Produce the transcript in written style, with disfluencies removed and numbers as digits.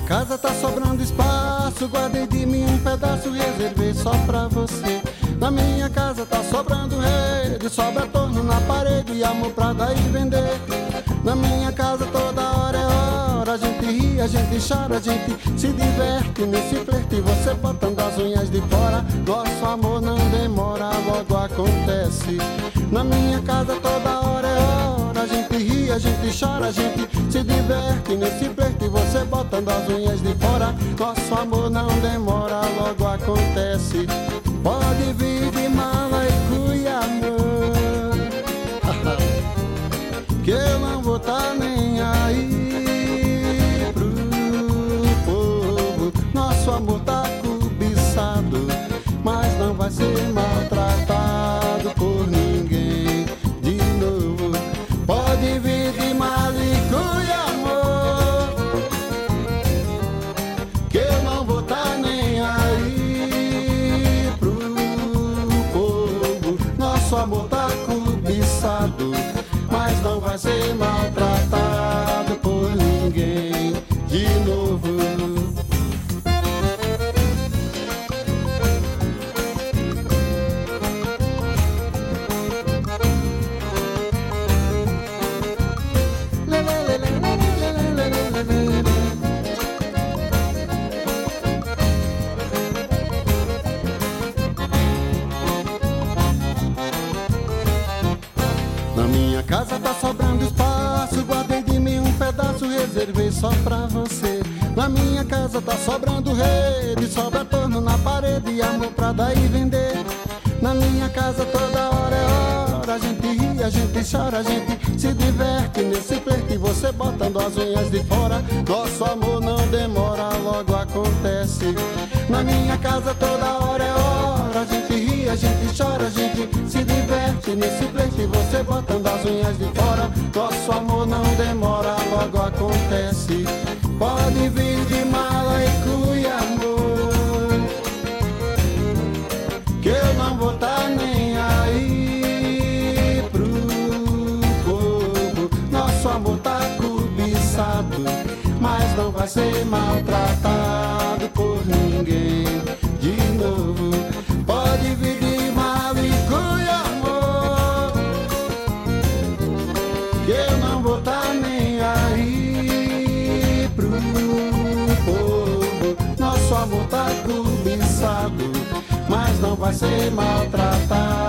casa tá sobrando espaço, guardei de mim um pedaço, reservei só pra você. Na minha casa tá sobrando rede, sobra torno na parede e amor pra dar e vender. Na minha casa toda hora é hora, a gente ri, a gente chora, a gente se diverte nesse flerte, você botando as unhas de fora. Nosso amor não demora, logo acontece. Na minha casa toda hora é hora, a gente ri, a gente chora, a gente se diverte nesse flerte, você botando as unhas de fora. Nosso amor não demora, logo acontece. Pode vir de mala e cuia, amor, que eu não vou tá nem aí pro povo. Nosso amor tá cobiçado, mas não vai ser maltratado por ninguém de novo. Pode vir de mala e cuia, amor, que eu não vou tá nem aí pro povo. Nosso amor tá cobiçado, mas não vai ser maltratado por ninguém de novo. Na minha casa tá sobrando espaço, guardei de mim um pedaço, reservei só pra você. Na minha casa tá sobrando rede, sobra torno na parede e amor pra dar e vender. Na minha casa toda hora é hora, a gente ri, a gente chora, a gente se diverte nesse flerte, você botando as unhas de fora. Nosso amor não demora, logo acontece. Na minha casa toda hora é hora, a gente ri, a gente chora, a gente se diverte nesse flerte, você botando as unhas de fora. Nosso amor não demora, logo acontece. Pode vir de mala e cuia, amor, que eu não vou tá nem aí pro povo. Nosso amor tá cobiçado, mas não vai ser maltratado por ninguém de novo. Pode vir de mala e cuia, amor, que eu não vou tá nem aí pro povo. Nosso amor tá cobiçado, mas não vai ser maltratado